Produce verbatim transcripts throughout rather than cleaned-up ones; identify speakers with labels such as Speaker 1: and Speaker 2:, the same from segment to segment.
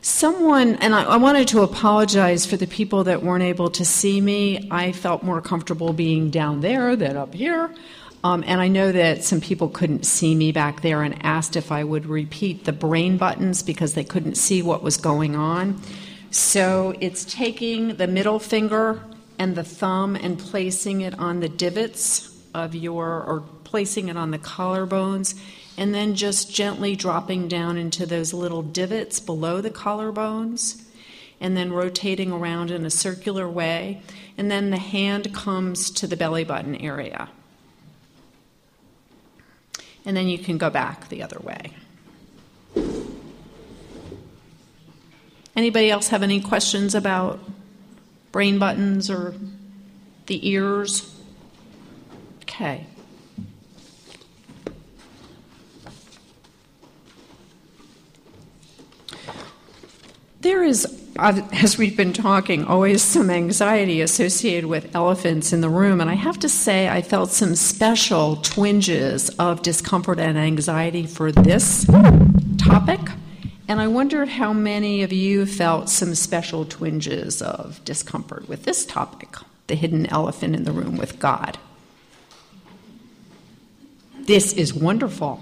Speaker 1: Someone, and I, I wanted to apologize for the people that weren't able to see me. I felt more comfortable being down there than up here. Um, and I know that some people couldn't see me back there and asked if I would repeat the brain buttons because they couldn't see what was going on. So it's taking the middle finger and the thumb and placing it on the divots of your, or placing it on the collarbones, and then just gently dropping down into those little divots below the collarbones, and then rotating around in a circular way, and then the hand comes to the belly button area. And then you can go back the other way. Anybody else have any questions about brain buttons or the ears? Okay. There is, as we've been talking, always some anxiety associated with elephants in the room, and I have to say I felt some special twinges of discomfort and anxiety for this topic, and I wondered how many of you felt some special twinges of discomfort with this topic, the hidden elephant in the room with God. This is wonderful.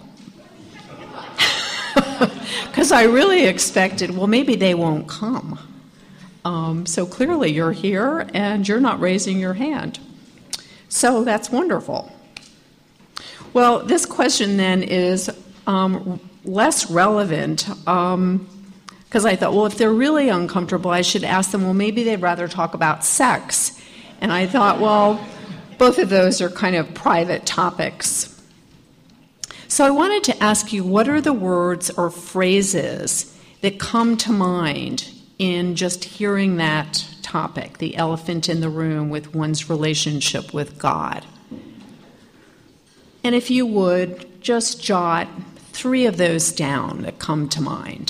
Speaker 1: Because I really expected, well, maybe they won't come. Um, so clearly you're here and you're not raising your hand. So that's wonderful. Well, this question then is um, less relevant because um, I thought, well, if they're really uncomfortable, I should ask them, well, maybe they'd rather talk about sex. And I thought, well, both of those are kind of private topics. So I wanted to ask you, what are the words or phrases that come to mind in just hearing that topic, the elephant in the room with one's relationship with God? And if you would, just jot three of those down that come to mind.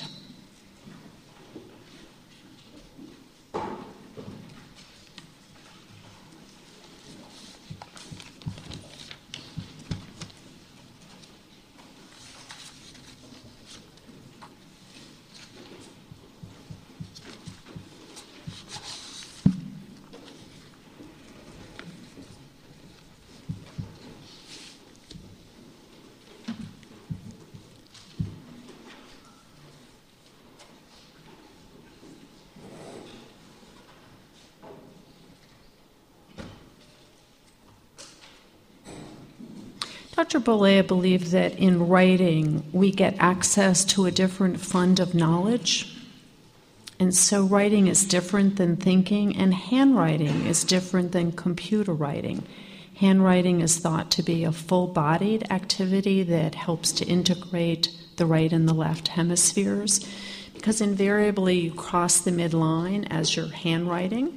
Speaker 1: Doctor Bollea believed that in writing we get access to a different fund of knowledge. And so writing is different than thinking, and handwriting is different than computer writing. Handwriting is thought to be a full-bodied activity that helps to integrate the right and the left hemispheres, because invariably you cross the midline as you're handwriting.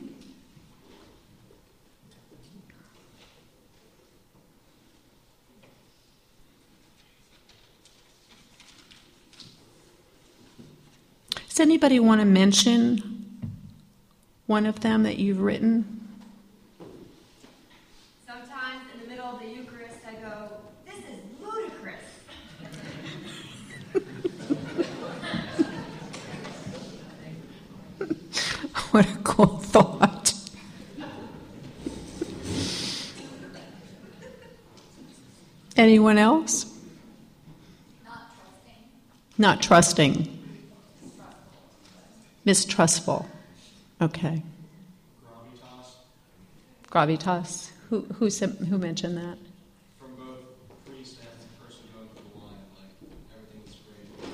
Speaker 1: Does anybody want to mention one of them that you've written?
Speaker 2: Sometimes in the middle of the Eucharist I go, this is ludicrous.
Speaker 1: What a cool thought. Anyone else?
Speaker 2: Not trusting.
Speaker 1: Not trusting. Mistrustful. Okay.
Speaker 3: Gravitas.
Speaker 1: Gravitas. Who who said, who mentioned that?
Speaker 3: From both priest and the person going through the line, like everything is great.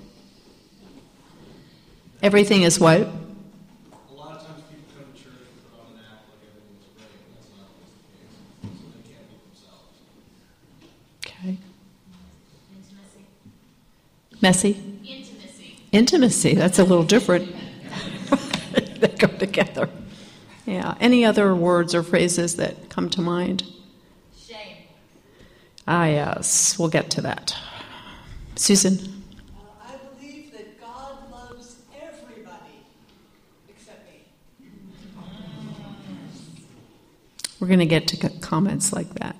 Speaker 1: Everything is what?
Speaker 3: A lot of times people come to church and put on an act like everything is great, and that's not always the case. So they can't be themselves.
Speaker 1: Okay.
Speaker 2: Intimacy.
Speaker 1: Messy?
Speaker 2: Intimacy.
Speaker 1: Intimacy. That's a little different. They go together. Yeah. Any other words or phrases that come to mind?
Speaker 2: Shame.
Speaker 1: Ah, yes. We'll get to that. Susan?
Speaker 4: Uh, I believe that God loves everybody except me.
Speaker 1: We're going to get to comments like that.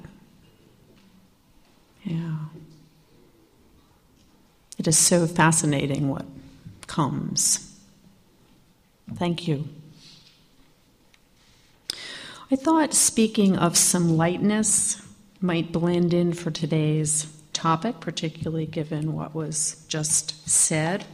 Speaker 1: Yeah. It is so fascinating what comes. Thank you. I thought speaking of some lightness might blend in for today's topic, particularly given what was just said.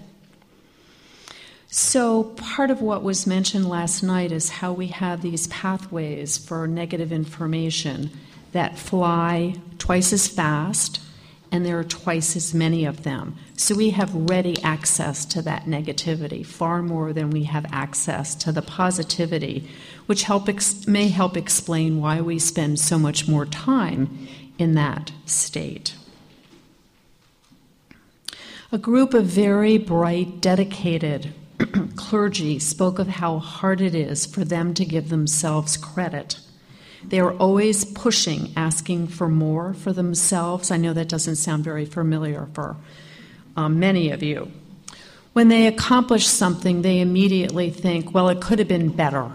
Speaker 1: So part of what was mentioned last night is how we have these pathways for negative information that fly twice as fast, and there are twice as many of them. So we have ready access to that negativity, far more than we have access to the positivity, which help ex- may help explain why we spend so much more time in that state. A group of very bright, dedicated clergy spoke of how hard it is for them to give themselves credit. They are always pushing, asking for more for themselves. I know that doesn't sound very familiar for um, many of you. When they accomplish something, they immediately think, well, it could have been better.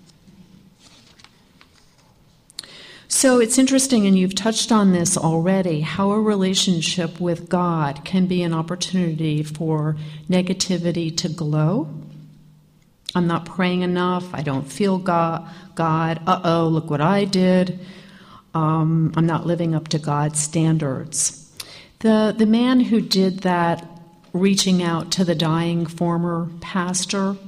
Speaker 1: So it's interesting, and you've touched on this already, how a relationship with God can be an opportunity for negativity to glow. I'm not praying enough. I don't feel God. God, uh-oh, look what I did. Um, I'm not living up to God's standards. The, the man who did that, reaching out to the dying former pastor,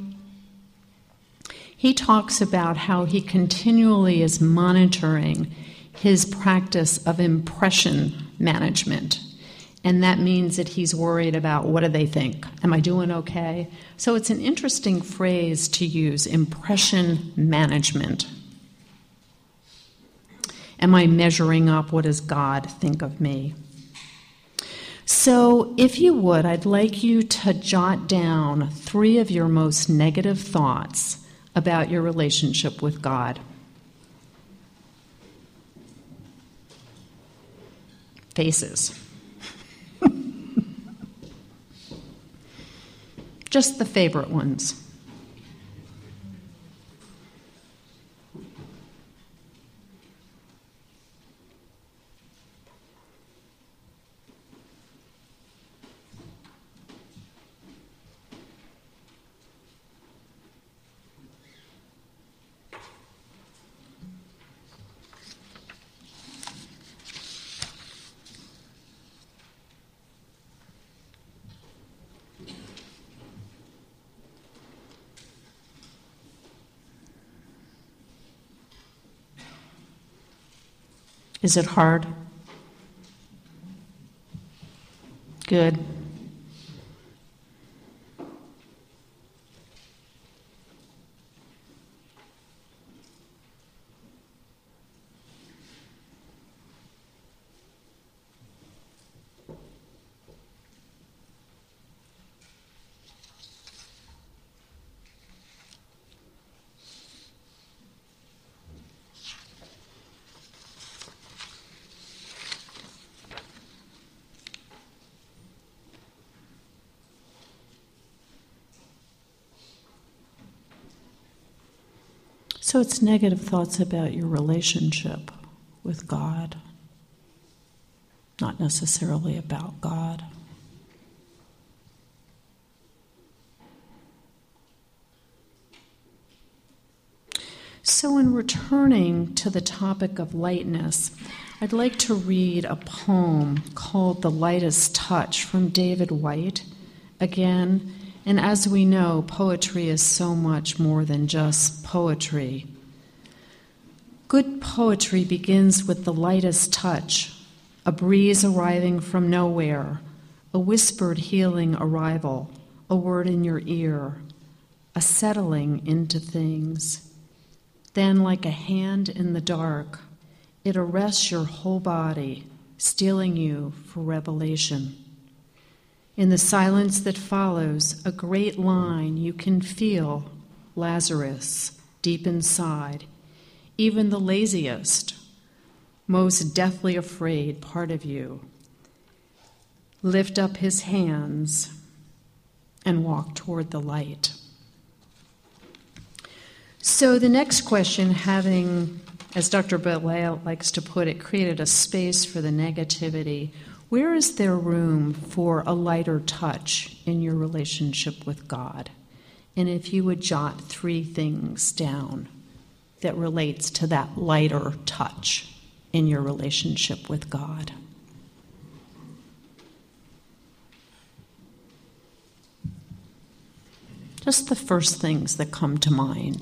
Speaker 1: he talks about how he continually is monitoring his practice of impression management. And that means that he's worried about, what do they think? Am I doing okay? So it's an interesting phrase to use, impression management. Am I measuring up? What does God think of me? So if you would, I'd like you to jot down three of your most negative thoughts about your relationship with God. Faces. Just the favorite ones. Is it hard? Good. So it's negative thoughts about your relationship with God, not necessarily about God. So in returning to the topic of lightness, I'd like to read a poem called The Lightest Touch from David Whyte. Again, and as we know, poetry is so much more than just poetry. Good poetry begins with the lightest touch, a breeze arriving from nowhere, a whispered healing arrival, a word in your ear, a settling into things. Then, like a hand in the dark, it arrests your whole body, stealing you for revelation. In the silence that follows, a great line you can feel, Lazarus, deep inside, even the laziest, most deathly afraid part of you. Lift up his hands and walk toward the light. So the next question, having, as Doctor Belay likes to put it, created a space for the negativity, where is there room for a lighter touch in your relationship with God? And if you would jot three things down that relates to that lighter touch in your relationship with God. Just the first things that come to mind.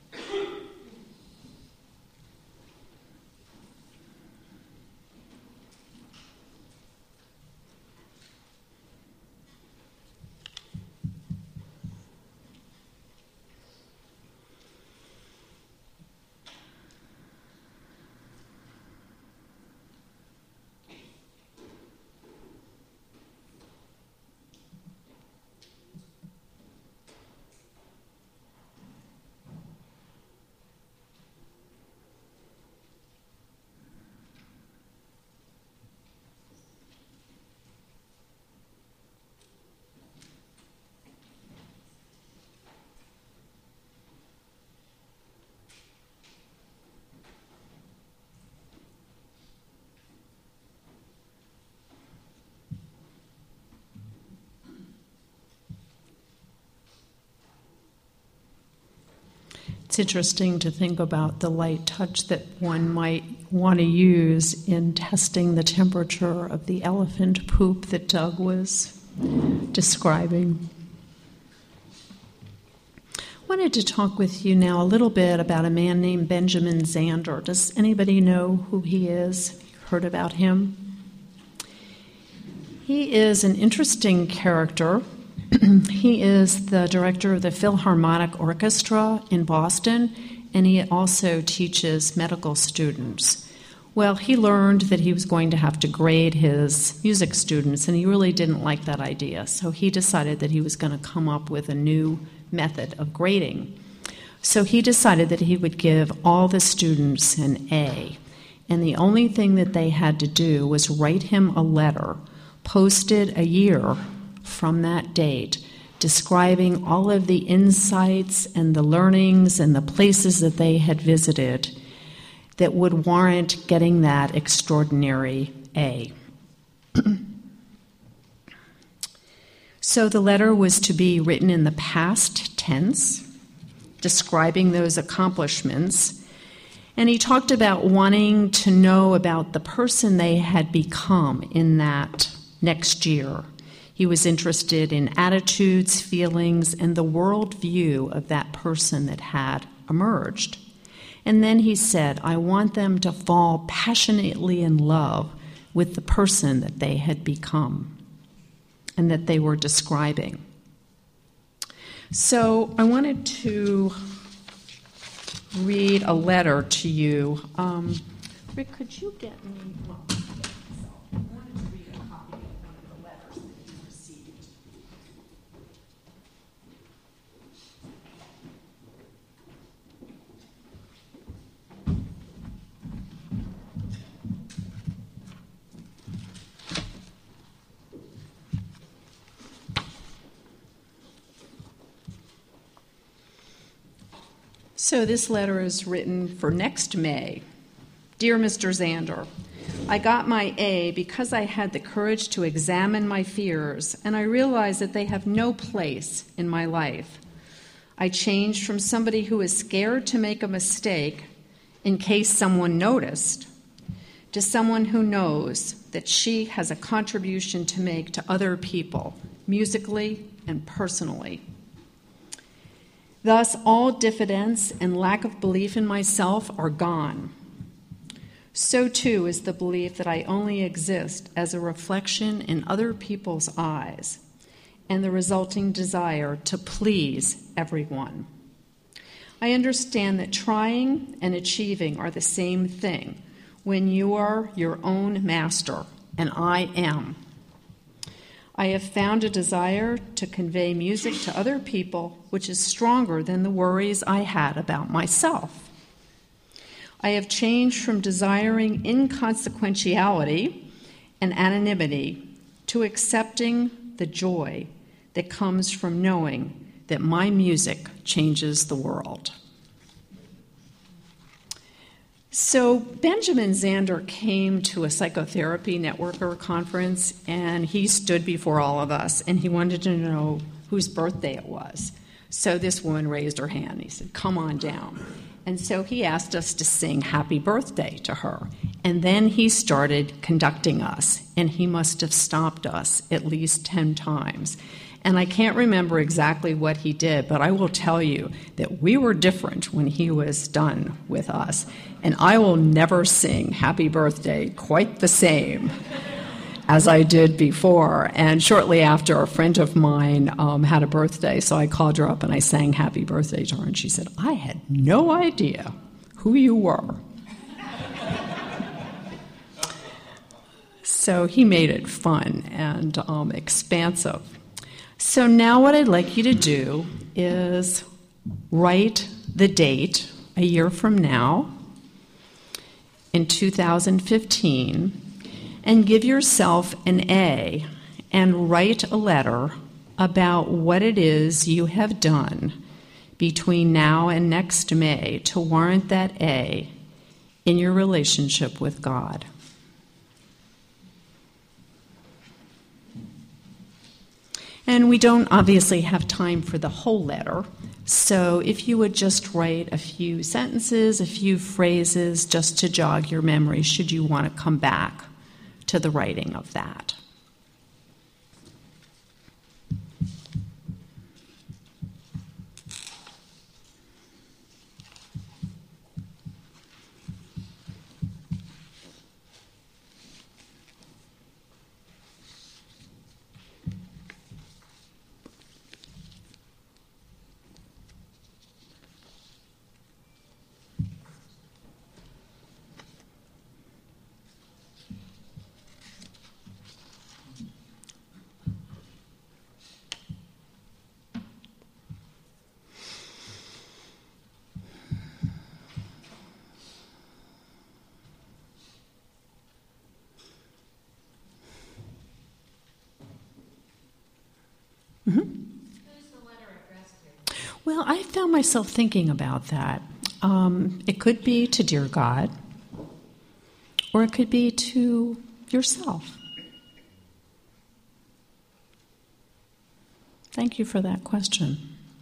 Speaker 1: It's interesting to think about the light touch that one might want to use in testing the temperature of the elephant poop that Doug was describing. I wanted to talk with you now a little bit about a man named Benjamin Zander. Does anybody know who he is? Heard about him? He is an interesting character. He is the director of the Philharmonic Orchestra in Boston, and he also teaches medical students. Well, he learned that he was going to have to grade his music students, and he really didn't like that idea. So he decided that he was going to come up with a new method of grading. So he decided that he would give all the students an A, and the only thing that they had to do was write him a letter, posted a year from that date, describing all of the insights and the learnings and the places that they had visited that would warrant getting that extraordinary A. So the letter was to be written in the past tense, describing those accomplishments, and he talked about wanting to know about the person they had become in that next year. He was interested in attitudes, feelings, and the worldview of that person that had emerged. And then he said, I want them to fall passionately in love with the person that they had become and that they were describing. So I wanted to read a letter to you. Um, Rick, could you get me... Well, I wanted to read a copy of one of the letters that you received. So this letter is written for next May. Dear Mister Zander, I got my A because I had the courage to examine my fears, and I realized that they have no place in my life. I changed from somebody who is scared to make a mistake in case someone noticed, to someone who knows that she has a contribution to make to other people, musically and personally. Thus, all diffidence and lack of belief in myself are gone. So too is the belief that I only exist as a reflection in other people's eyes and the resulting desire to please everyone. I understand that trying and achieving are the same thing when you are your own master, and I am. I have found a desire to convey music to other people which is stronger than the worries I had about myself. I have changed from desiring inconsequentiality and anonymity to accepting the joy that comes from knowing that my music changes the world. So Benjamin Zander came to a psychotherapy networker conference, and he stood before all of us, and he wanted to know whose birthday it was. So this woman raised her hand. He said, come on down. And so he asked us to sing happy birthday to her. And then he started conducting us, and he must have stopped us at least ten times. And I can't remember exactly what he did, but I will tell you that we were different when he was done with us. And I will never sing happy birthday quite the same as I did before. And shortly after, a friend of mine um, had a birthday, so I called her up and I sang happy birthday to her, and she said, I had no idea who you were. So he made it fun and um, expansive. So now what I'd like you to do is write the date a year from now in two thousand fifteen and give yourself an A and write a letter about what it is you have done between now and next May to warrant that A in your relationship with God. And we don't obviously have time for the whole letter, so if you would just write a few sentences, a few phrases, just to jog your memory, should you want to come back to the writing of that. Mm-hmm.
Speaker 2: Who's the letter addressed to?
Speaker 1: Well, I found myself thinking about that. Um, it could be to dear God, or it could be to yourself. Thank you for that question.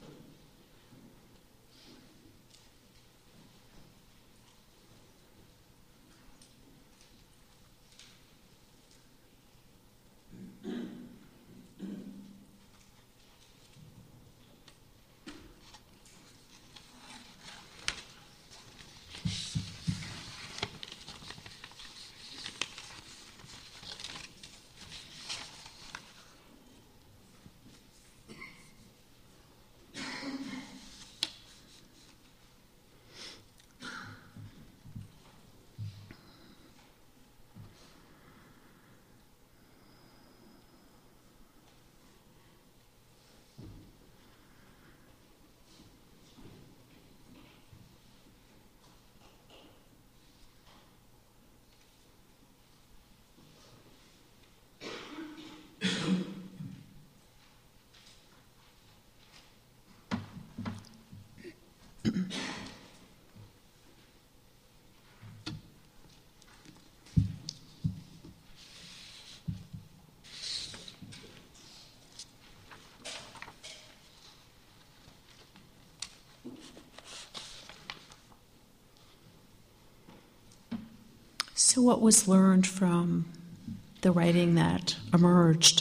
Speaker 1: So what was learned from the writing that emerged?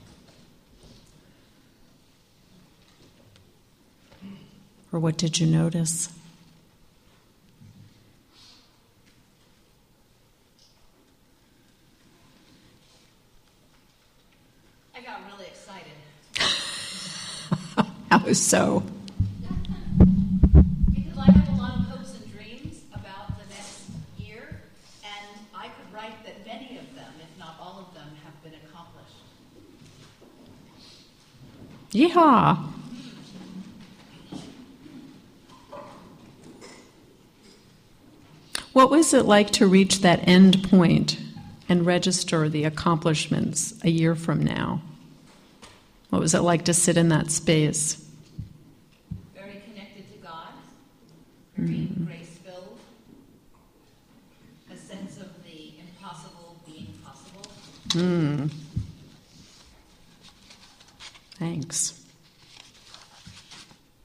Speaker 1: Or what did you notice?
Speaker 2: I got really excited.
Speaker 1: How so?
Speaker 2: Because I have a lot of hopes and dreams about the next year, and I could write that many of them, if not all of them, have been accomplished.
Speaker 1: Yeehaw! What was it like to reach that end point and register the accomplishments a year from now? What was it like to sit in that space?
Speaker 2: Very connected to God, very
Speaker 1: Mm.
Speaker 2: grace-filled, a sense of the impossible being possible.
Speaker 1: Hmm. Thanks.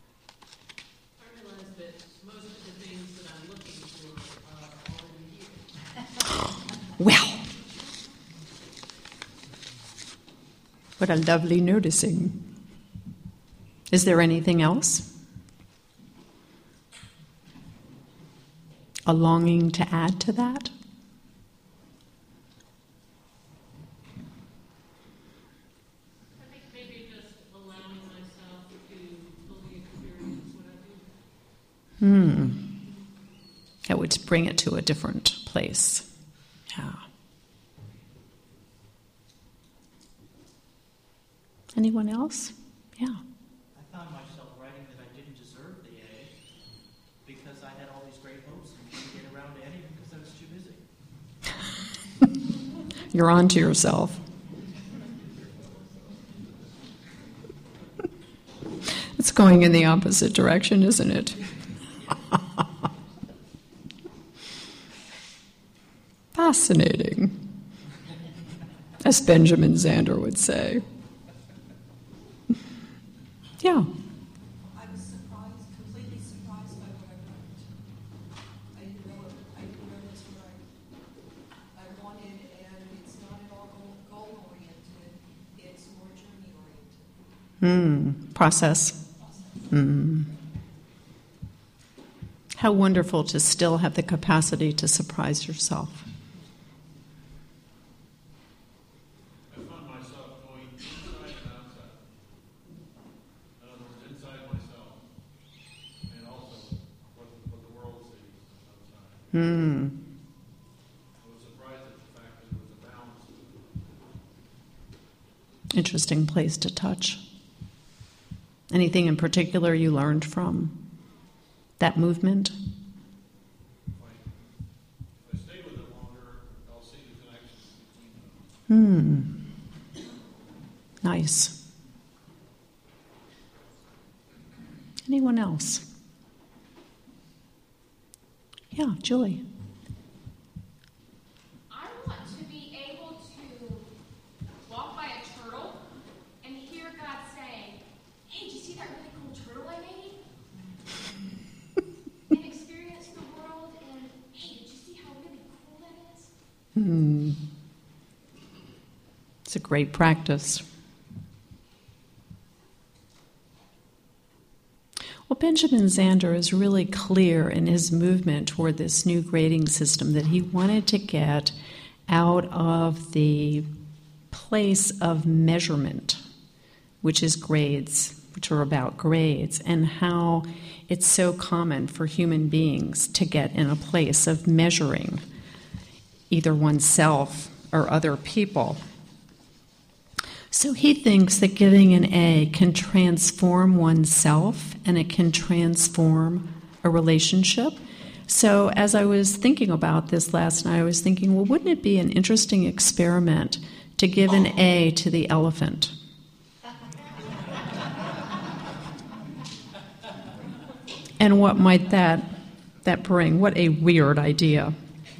Speaker 1: Well, what a lovely noticing. Is there anything else? A longing to add to that?
Speaker 5: I think maybe just allowing myself to fully experience what I do.
Speaker 1: Hmm. That would bring it to a different place. Yeah. Anyone else? Yeah.
Speaker 6: I found myself writing that I didn't deserve the A because I had all these great hopes and didn't get around to any because I was too busy.
Speaker 1: You're on to yourself. It's going in the opposite direction, isn't it? Fascinating, as Benjamin Zander would say. Yeah.
Speaker 4: I was surprised, completely surprised by what I wrote. I didn't know it, I didn't know it was what I, I wanted, and it's not at all goal, goal oriented. It's more journey oriented.
Speaker 1: Hmm. Process. Hmm. How wonderful to still have the capacity to surprise yourself.
Speaker 3: I found myself going inside and outside. In other words, inside myself, and also what the, what the world sees outside.
Speaker 1: Hmm.
Speaker 3: I was surprised at the fact that there was a balance to it.
Speaker 1: Interesting place to touch. Anything in particular you learned from that movement?
Speaker 3: If I, if I stay with it longer, I'll see the connections between them.
Speaker 1: Hmm. Nice. Anyone else? Yeah, Julie.
Speaker 7: I want to be able to walk by a turtle and hear God saying, "Hey, did you see that really cool turtle I made?" And experience the world and, "Hey, did you see how really cool that is?"
Speaker 1: Hmm. It's a great practice. Well, Benjamin Zander is really clear in his movement toward this new grading system that he wanted to get out of the place of measurement, which is grades, which are about grades, and how it's so common for human beings to get in a place of measuring either oneself or other people. So he thinks that giving an A can transform oneself and it can transform a relationship. So as I was thinking about this last night, I was thinking, well, wouldn't it be an interesting experiment to give an A to the elephant? And what might that, that bring? What a weird idea.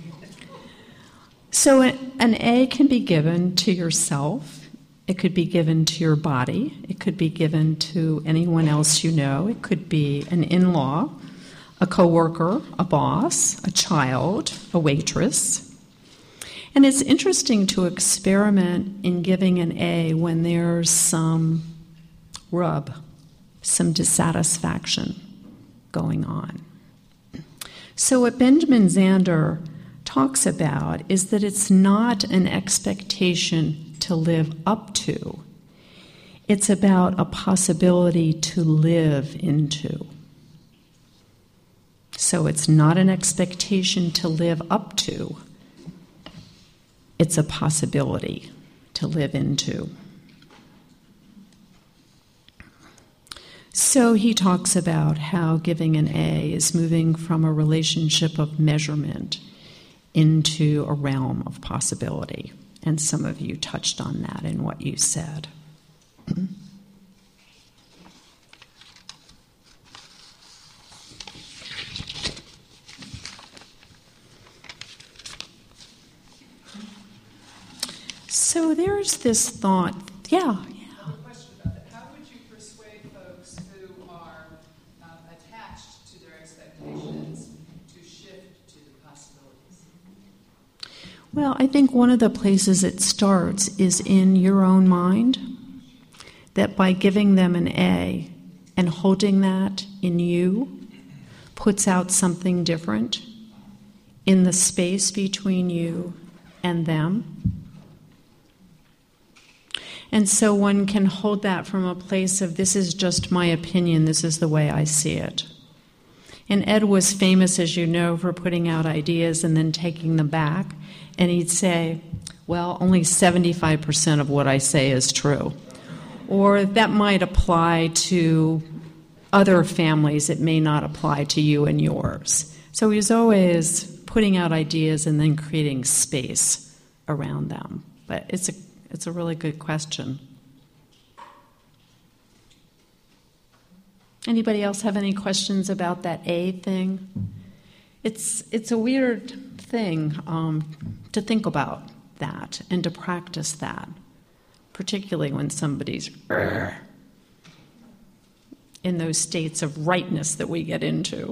Speaker 1: So an A can be given to yourself. It could be given to your body. It could be given to anyone else you know. It could be an in-law, a coworker, a boss, a child, a waitress. And it's interesting to experiment in giving an A when there's some rub, some dissatisfaction going on. So what Benjamin Zander talks about is that it's not an expectation to live up to. It's about a possibility to live into. So it's not an expectation to live up to. It's a possibility to live into. So he talks about how giving an A is moving from a relationship of measurement into a realm of possibility. And some of you touched on that in what you said. So there's this thought, yeah, yeah.
Speaker 8: I have a question about that. How would you persuade folks who are um, attached to their expectations to shift to the possibilities?
Speaker 1: Well, I think one of the places it starts is in your own mind, that by giving them an A and holding that in you puts out something different in the space between you and them. And so one can hold that from a place of, this is just my opinion, this is the way I see it. And Ed was famous, as you know, for putting out ideas and then taking them back. And he'd say, well, only seventy-five percent of what I say is true. Or that might apply to other families, it may not apply to you and yours. So he's always putting out ideas and then creating space around them. But it's a it's a really good question. Anybody else have any questions about that A thing? It's it's a weird thing um, to think about that and to practice that, particularly when somebody's in those states of rightness that we get into.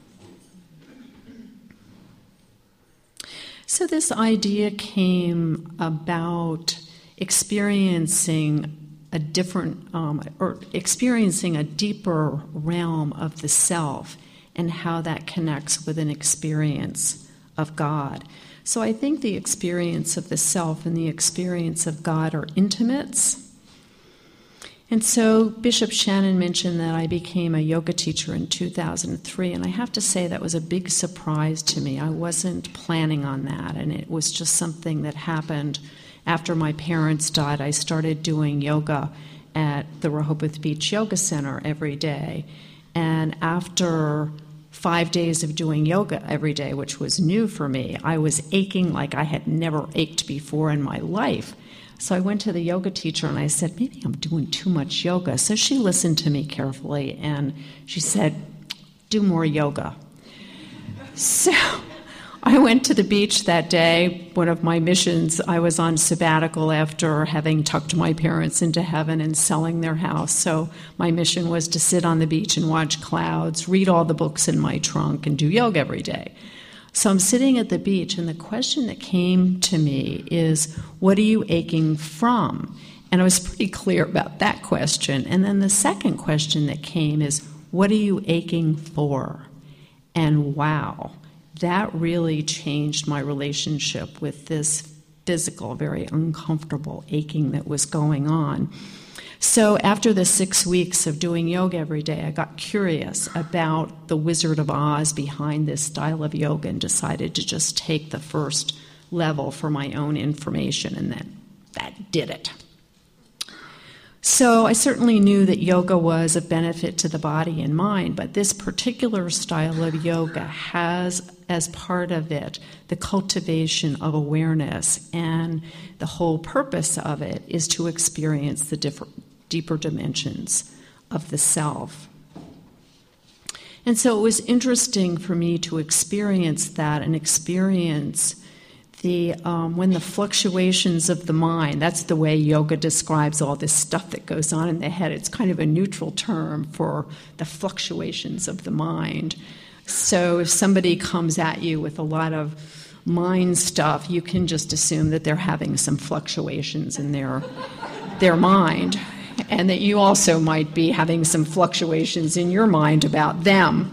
Speaker 1: So this idea came about experiencing a different, um, or experiencing a deeper realm of the self and how that connects with an experience of God. So I think the experience of the self and the experience of God are intimates. And so Bishop Shannon mentioned that I became a yoga teacher in two thousand three, and I have to say that was a big surprise to me. I wasn't planning on that, and it was just something that happened after my parents died. I started doing yoga at the Rehoboth Beach Yoga Center every day, and after five days of doing yoga every day, which was new for me, I was aching like I had never ached before in my life. So I went to the yoga teacher and I said, maybe I'm doing too much yoga. So she listened to me carefully and she said, do more yoga. So I went to the beach that day, one of my missions. I was on sabbatical after having tucked my parents into heaven and selling their house. So my mission was to sit on the beach and watch clouds, read all the books in my trunk, and do yoga every day. So I'm sitting at the beach, and the question that came to me is, what are you aching from? And I was pretty clear about that question. And then the second question that came is, what are you aching for? And wow, that really changed my relationship with this physical, very uncomfortable aching that was going on. So after the six weeks of doing yoga every day, I got curious about the Wizard of Oz behind this style of yoga and decided to just take the first level for my own information, and then that did it. So I certainly knew that yoga was a benefit to the body and mind, but this particular style of yoga has as part of it the cultivation of awareness, and the whole purpose of it is to experience the different, deeper dimensions of the self. And so it was interesting for me to experience that and experience the um, when the fluctuations of the mind, that's the way yoga describes all this stuff that goes on in the head. It's kind of a neutral term for the fluctuations of the mind. So if somebody comes at you with a lot of mind stuff, you can just assume that they're having some fluctuations in their their mind, and that you also might be having some fluctuations in your mind about them.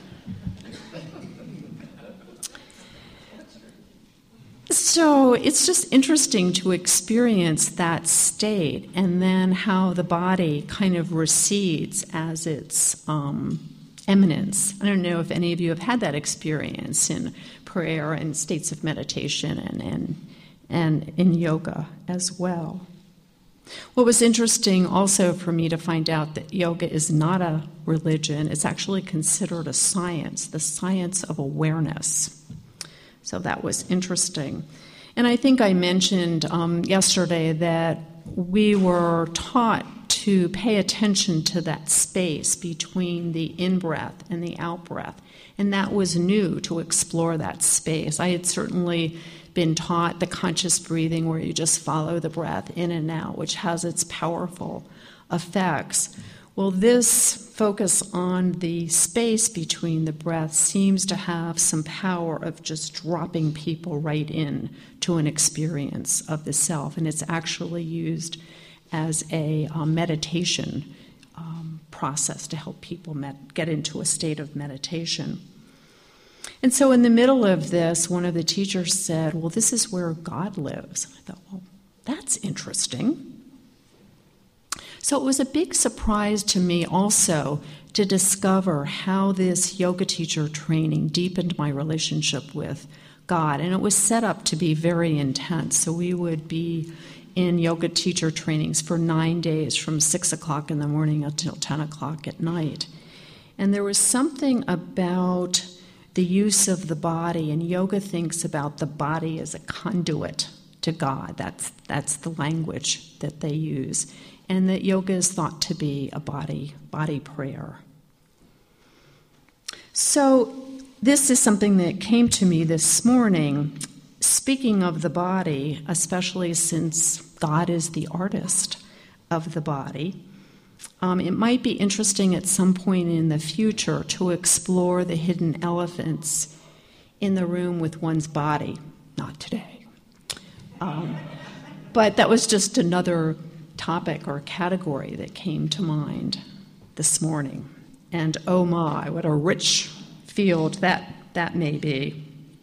Speaker 1: So it's just interesting to experience that state, and then how the body kind of recedes as its um, eminence. I don't know if any of you have had that experience in prayer and states of meditation and, and, and in yoga as well. What was interesting also for me to find out that yoga is not a religion, it's actually considered a science, the science of awareness. So that was interesting. And I think I mentioned um, yesterday that we were taught to pay attention to that space between the in-breath and the out-breath. And that was new, to explore that space. I had certainly been taught the conscious breathing, where you just follow the breath in and out, which has its powerful effects. Well, this focus on the space between the breaths seems to have some power of just dropping people right in to an experience of the self, and it's actually used as a uh, meditation um, process to help people met- get into a state of meditation. And so in the middle of this, one of the teachers said, well, this is where God lives. And I thought, well, that's interesting. So it was a big surprise to me also to discover how this yoga teacher training deepened my relationship with God. And it was set up to be very intense. So we would be in yoga teacher trainings for nine days from six o'clock in the morning until ten o'clock at night. And there was something about the use of the body, and yoga thinks about the body as a conduit to God. That's, that's the language that they use. And that yoga is thought to be a body, body prayer. So this is something that came to me this morning. Speaking of the body, especially since God is the artist of the body, um, it might be interesting at some point in the future to explore the hidden elephants in the room with one's body. Not today. Um, but that was just another topic or category that came to mind this morning. And oh my, what a rich field that, that may be.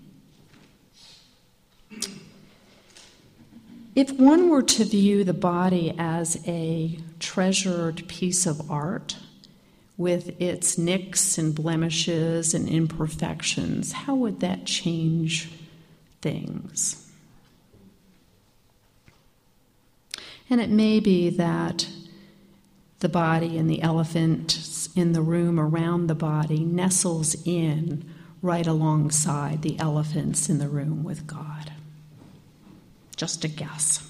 Speaker 1: If one were to view the body as a treasured piece of art with its nicks and blemishes and imperfections, how would that change things? And it may be that the body and the elephant in the room around the body nestles in right alongside the elephants in the room with God. Just a guess.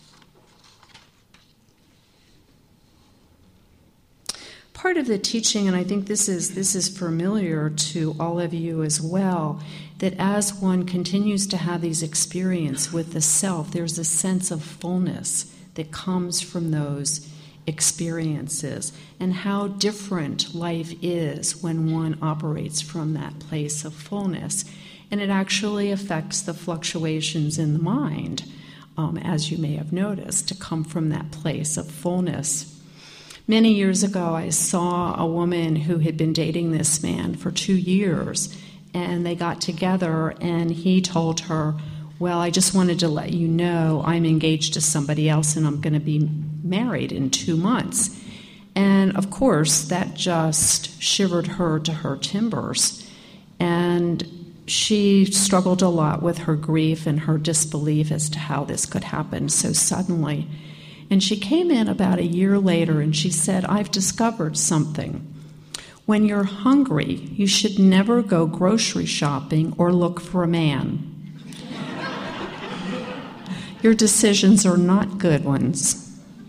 Speaker 1: Part of the teaching, and I think this is this is familiar to all of you as well, that as one continues to have these experiences with the self, there's a sense of fullness that comes from those experiences, and how different life is when one operates from that place of fullness. And it actually affects the fluctuations in the mind, um, as you may have noticed, to come from that place of fullness. Many years ago, I saw a woman who had been dating this man for two years, and they got together, and he told her, well, I just wanted to let you know I'm engaged to somebody else and I'm going to be married in two months. And of course, that just shivered her to her timbers. And she struggled a lot with her grief and her disbelief as to how this could happen so suddenly. And she came in about a year later and she said, I've discovered something. When you're hungry, you should never go grocery shopping or look for a man. Your decisions are not good ones.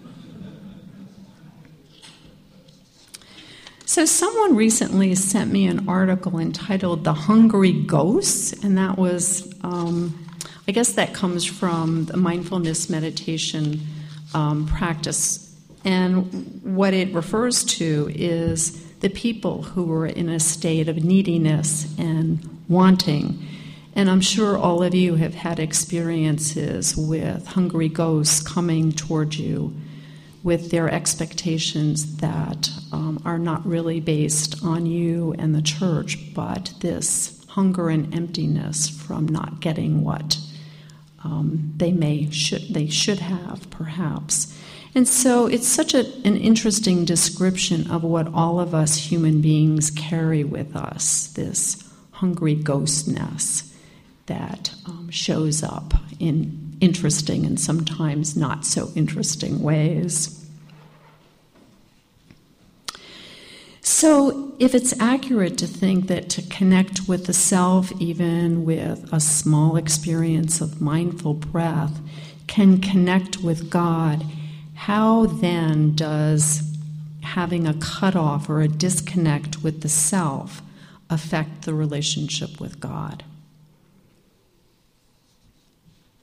Speaker 1: So someone recently sent me an article entitled The Hungry Ghosts, and that was, um, I guess that comes from the mindfulness meditation um, practice. And what it refers to is the people who are in a state of neediness and wanting. And I'm sure all of you have had experiences with hungry ghosts coming toward you with their expectations that um, are not really based on you and the church, but this hunger and emptiness from not getting what um, they may should they should have, perhaps. And so it's such a, an interesting description of what all of us human beings carry with us, this hungry ghostness that um, shows up in interesting and sometimes not so interesting ways. So if it's accurate to think that to connect with the self, even with a small experience of mindful breath, can connect with God, how then does having a cutoff or a disconnect with the self affect the relationship with God?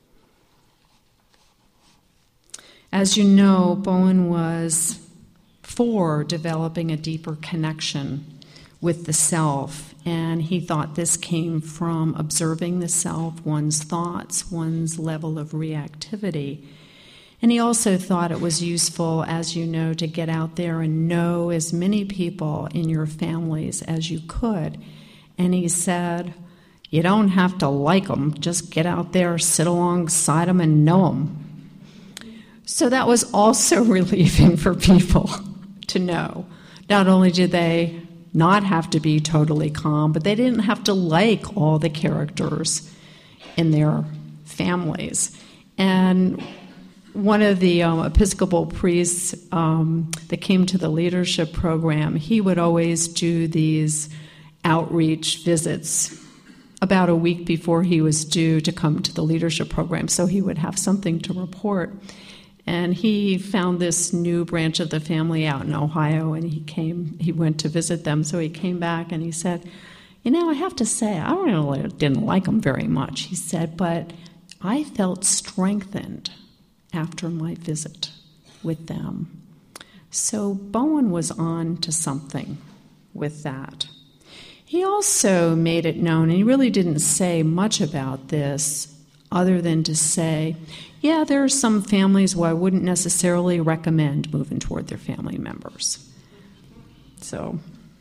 Speaker 1: As you know, Bowen was for developing a deeper connection with the self. And he thought this came from observing the self, one's thoughts, one's level of reactivity. And he also thought it was useful, as you know, to get out there and know as many people in your families as you could. And he said, you don't have to like them, just get out there, sit alongside them, and know them. So that was also relieving for people to know. Not only did they not have to be totally calm, but they didn't have to like all the characters in their families. And one of the um, Episcopal priests um, that came to the leadership program, he would always do these outreach visits about a week before he was due to come to the leadership program, so he would have something to report. And he found this new branch of the family out in Ohio, and he came, he went to visit them, so he came back and he said, you know, I have to say, I really didn't like them very much. He said, but I felt strengthened after my visit with them. So Bowen was on to something with that. He also made it known, and he really didn't say much about this other than to say, yeah, there are some families where I wouldn't necessarily recommend moving toward their family members. So,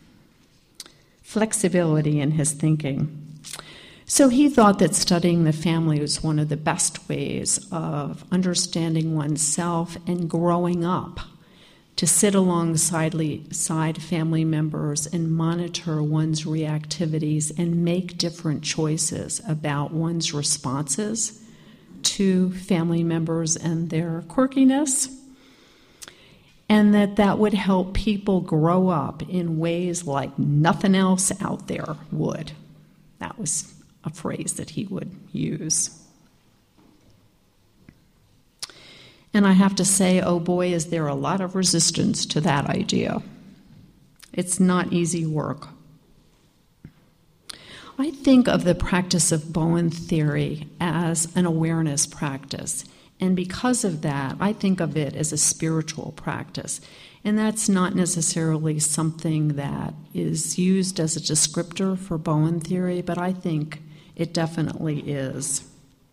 Speaker 1: flexibility in his thinking. So he thought that studying the family was one of the best ways of understanding oneself and growing up, to sit alongside side family members and monitor one's reactivities and make different choices about one's responses to family members and their quirkiness, and that that would help people grow up in ways like nothing else out there would. That was a phrase that he would use. And I have to say, oh boy, is there a lot of resistance to that idea. It's not easy work. I think of the practice of Bowen theory as an awareness practice. And because of that, I think of it as a spiritual practice. And that's not necessarily something that is used as a descriptor for Bowen theory, but I think it definitely is.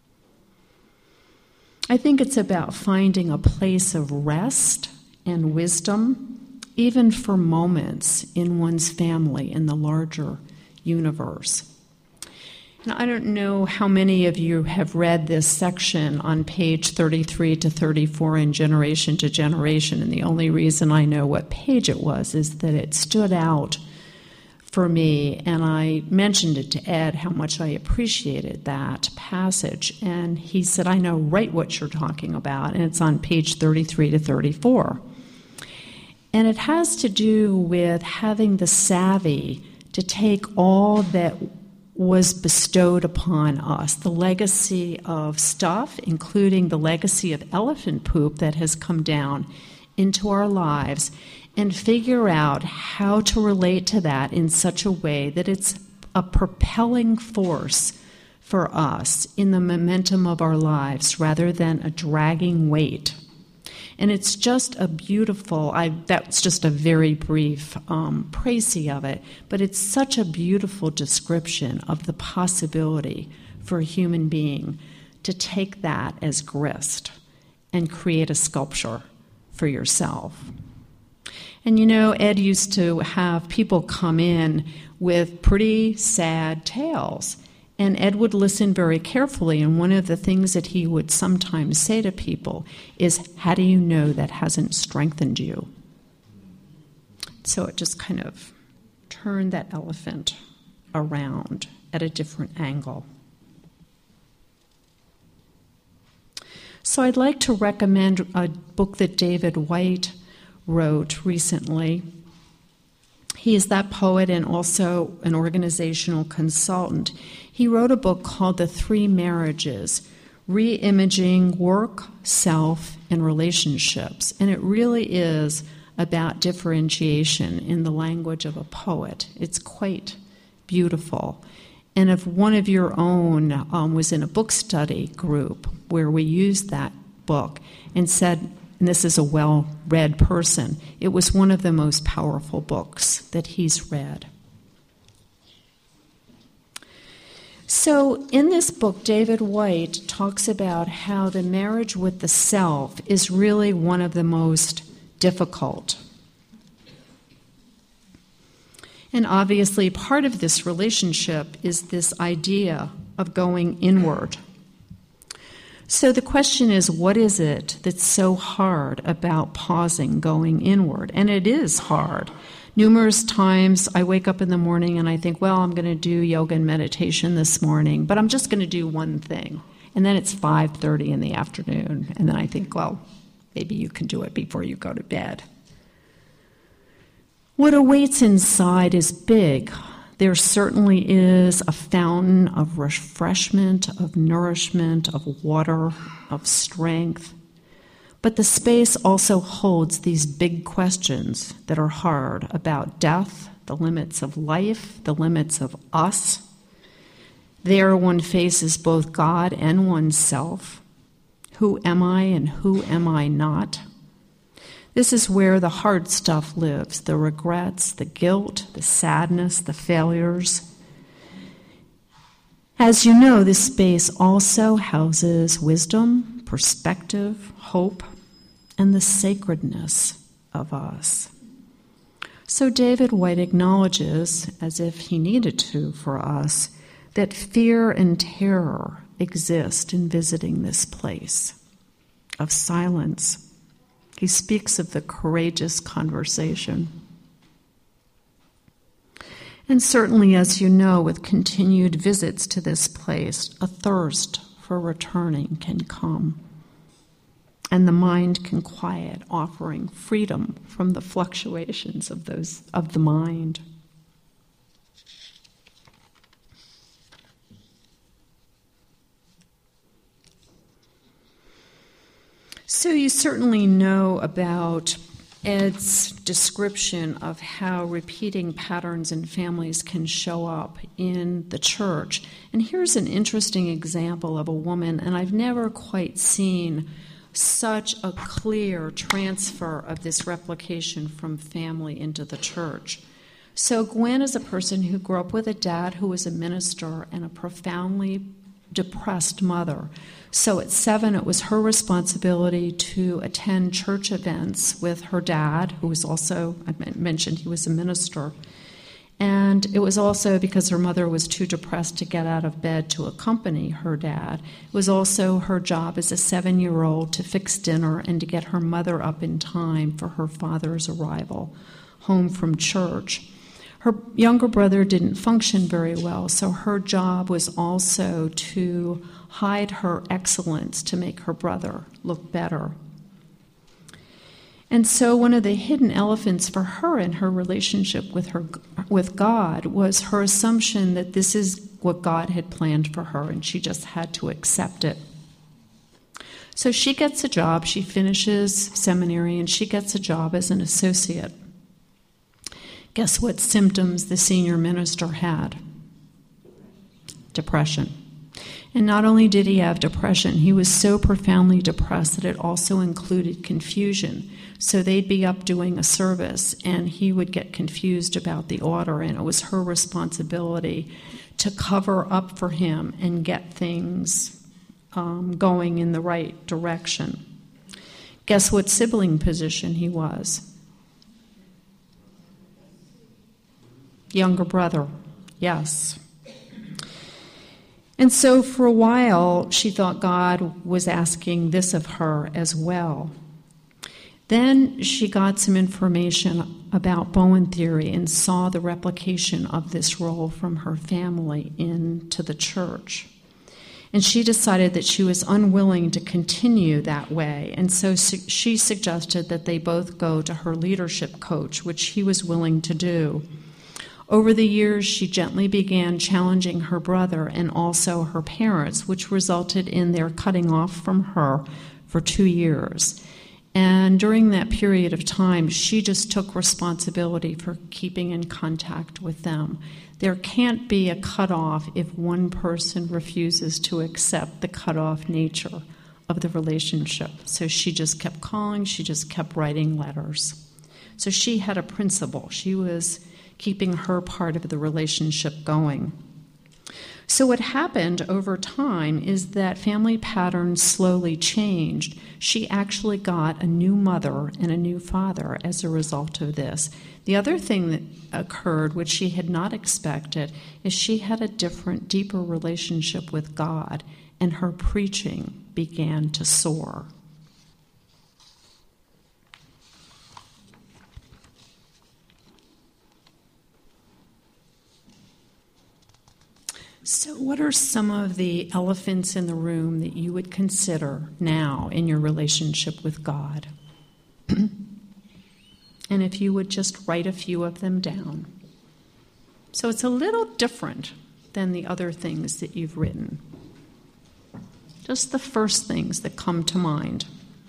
Speaker 1: I think it's about finding a place of rest and wisdom, even for moments in one's family in the larger universe. And I don't know how many of you have read this section on page thirty-three to thirty-four in Generation to Generation, and the only reason I know what page it was is that it stood out for me, and I mentioned it to Ed how much I appreciated that passage, and he said, I know right what you're talking about, and it's on page thirty-three to thirty-four. And it has to do with having the savvy to take all that was bestowed upon us, the legacy of stuff, including the legacy of elephant poop that has come down into our lives, and figure out how to relate to that in such a way that it's a propelling force for us in the momentum of our lives rather than a dragging weight. And it's just a beautiful, I, that's just a very brief um, précis of it, but it's such a beautiful description of the possibility for a human being to take that as grist and create a sculpture for yourself. And you know, Ed used to have people come in with pretty sad tales, and Ed would listen very carefully, and one of the things that he would sometimes say to people is, how do you know that hasn't strengthened you? So it just kind of turned that elephant around at a different angle. So I'd like to recommend a book that David White wrote recently. He is that poet and also an organizational consultant. He wrote a book called The Three Marriages, Re-Imaging Work, Self, and Relationships. And it really is about differentiation in the language of a poet. It's quite beautiful. And if one of your own um, was in a book study group where we used that book and said, and this is a well-read person, it was one of the most powerful books that he's read. So in this book, David Whyte talks about how the marriage with the self is really one of the most difficult. And obviously, part of this relationship is this idea of going inward. So the question is, what is it that's so hard about pausing, going inward? And it is hard. Numerous times I wake up in the morning and I think, well, I'm going to do yoga and meditation this morning, but I'm just going to do one thing. And then it's five thirty in the afternoon, and then I think, well, maybe you can do it before you go to bed. What awaits inside is big. There certainly is a fountain of refreshment, of nourishment, of water, of strength. But the space also holds these big questions that are hard about death, the limits of life, the limits of us. There one faces both God and oneself. Who am I and who am I not? This is where the hard stuff lives, the regrets, the guilt, the sadness, the failures. As you know, this space also houses wisdom, perspective, hope, and the sacredness of us. So David Whyte acknowledges, as if he needed to for us, that fear and terror exist in visiting this place of silence. He speaks of the courageous conversation. And certainly, as you know, with continued visits to this place, a thirst for returning can come. And the mind can quiet, offering freedom from the fluctuations of those of the mind. So you certainly know about Ed's description of how repeating patterns in families can show up in the church. And here's an interesting example of a woman, and I've never quite seen such a clear transfer of this replication from family into the church. So Gwen is a person who grew up with a dad who was a minister and a profoundly depressed mother. So at seven, it was her responsibility to attend church events with her dad, who was also, I mentioned he was a minister. And it was also because her mother was too depressed to get out of bed to accompany her dad. It was also her job as a seven-year-old to fix dinner and to get her mother up in time for her father's arrival home from church. Her younger brother didn't function very well, so her job was also to hide her excellence to make her brother look better. And so one of the hidden elephants for her in her relationship with her with God was her assumption that this is what God had planned for her, and she just had to accept it. So she gets a job, she finishes seminary, and she gets a job as an associate. Guess what symptoms the senior minister had? Depression. And not only did he have depression, he was so profoundly depressed that it also included confusion. So they'd be up doing a service, and he would get confused about the order, and it was her responsibility to cover up for him and get things um, going in the right direction. Guess what sibling position he was? Younger brother, yes. And so for a while, she thought God was asking this of her as well. Then she got some information about Bowen theory and saw the replication of this role from her family into the church. And she decided that she was unwilling to continue that way, and so su- she suggested that they both go to her leadership coach, which he was willing to do. Over the years, she gently began challenging her brother and also her parents, which resulted in their cutting off from her for two years. And during that period of time, she just took responsibility for keeping in contact with them. There can't be a cutoff if one person refuses to accept the cutoff nature of the relationship. So she just kept calling, she just kept writing letters. So she had a principle. She was keeping her part of the relationship going. So what happened over time is that family patterns slowly changed. She actually got a new mother and a new father as a result of this. The other thing that occurred, which she had not expected, is she had a different, deeper relationship with God, and her preaching began to soar. So what are some of the elephants in the room that you would consider now in your relationship with God? And if you would just write a few of them down. So it's a little different than the other things that you've written. Just the first things that come to mind.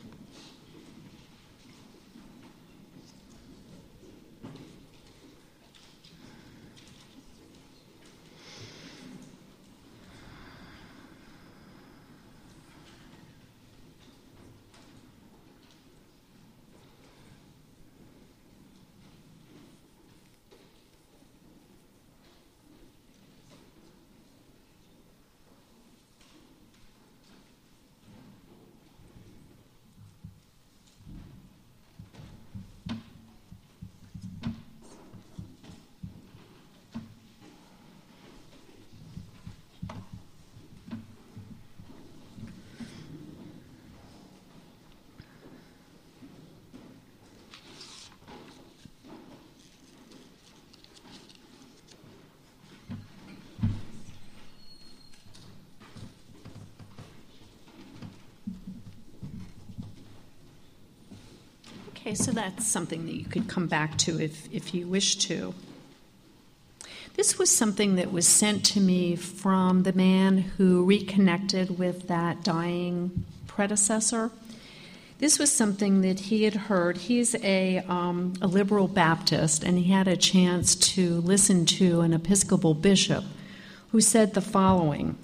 Speaker 1: Okay, so that's something that you could come back to if, if you wish to. This was something that was sent to me from the man who reconnected with that dying predecessor. This was something that he had heard. He's a, um, a liberal Baptist, and he had a chance to listen to an Episcopal bishop who said the following: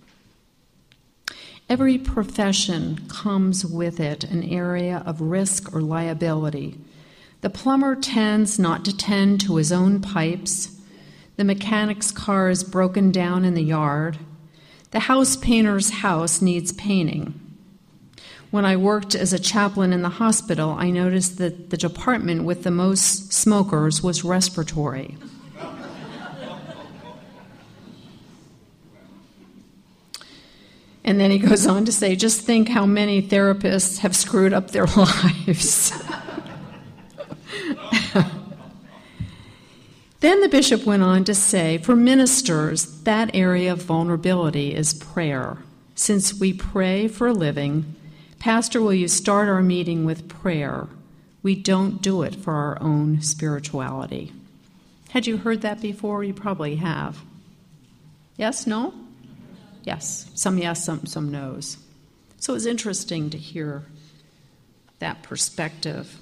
Speaker 1: every profession comes with it an area of risk or liability. The plumber tends not to tend to his own pipes. The mechanic's car is broken down in the yard. The house painter's house needs painting. When I worked as a chaplain in the hospital, I noticed that the department with the most smokers was respiratory. And then he goes on to say, just think how many therapists have screwed up their lives. Then the bishop went on to say, for ministers, that area of vulnerability is prayer. Since we pray for a living, Pastor, will you start our meeting with prayer? We don't do it for our own spirituality. Had you heard that before? You probably have. Yes? No? Yes, some yes, some some no's. So it was interesting to hear that perspective.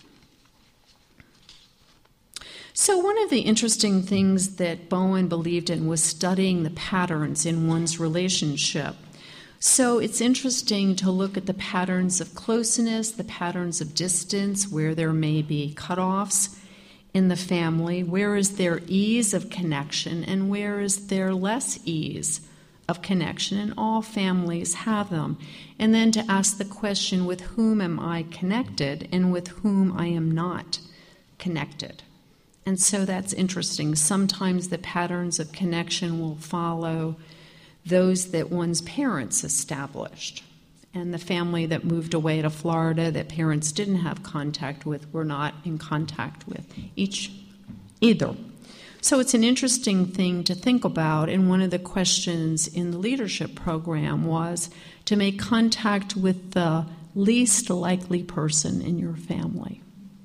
Speaker 1: So one of the interesting things that Bowen believed in was studying the patterns in one's relationship. So it's interesting to look at the patterns of closeness, the patterns of distance, where there may be cutoffs in the family, where is there ease of connection, and where is there less ease of connection, and all families have them. And then to ask the question, with whom am I connected and with whom I am not connected? And so that's interesting. Sometimes the patterns of connection will follow those that one's parents established. And the family that moved away to Florida that parents didn't have contact with were not in contact with each either. So it's an interesting thing to think about, and one of the questions in the leadership program was to make contact with the least likely person in your family.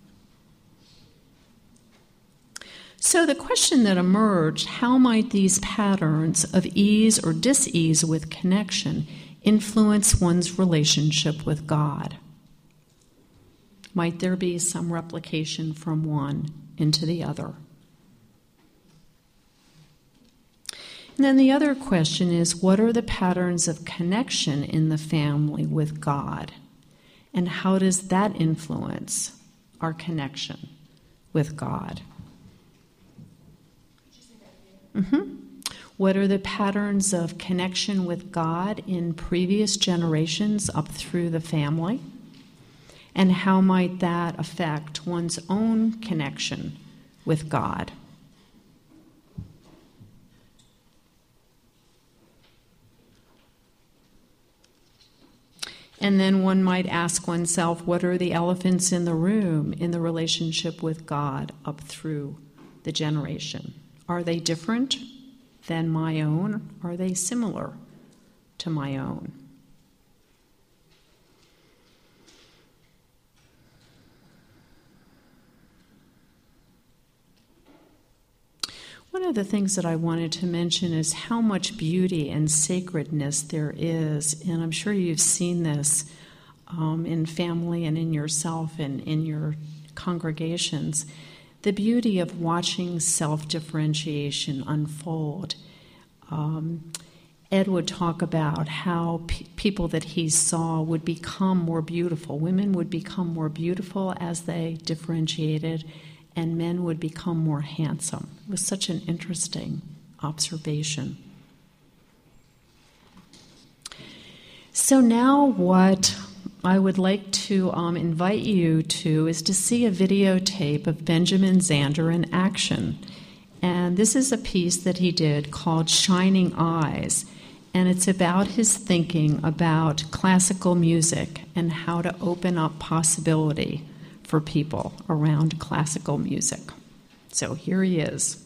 Speaker 1: So the question that emerged, how might these patterns of ease or dis-ease with connection influence one's relationship with God? Might there be some replication from one into the other? And then the other question is, what are the patterns of connection in the family with God? And how does that influence our connection with God? Mm-hmm. What are the patterns of connection with God in previous generations up through the family? And how might that affect one's own connection with God? And then one might ask oneself, what are the elephants in the room in the relationship with God up through the generation? Are they different than my own? Are they similar to my own? One of the things that I wanted to mention is how much beauty and sacredness there is, and I'm sure you've seen this um, in family and in yourself and in your congregations, the beauty of watching self-differentiation unfold. Um, Ed would talk about how pe- people that he saw would become more beautiful. Women would become more beautiful as they differentiated, and men would become more handsome. It was such an interesting observation. So now what I would like to um, invite you to is to see a videotape of Benjamin Zander in action. And this is a piece that he did called Shining Eyes. And it's about his thinking about classical music and how to open up possibility for people around classical music. So here he is.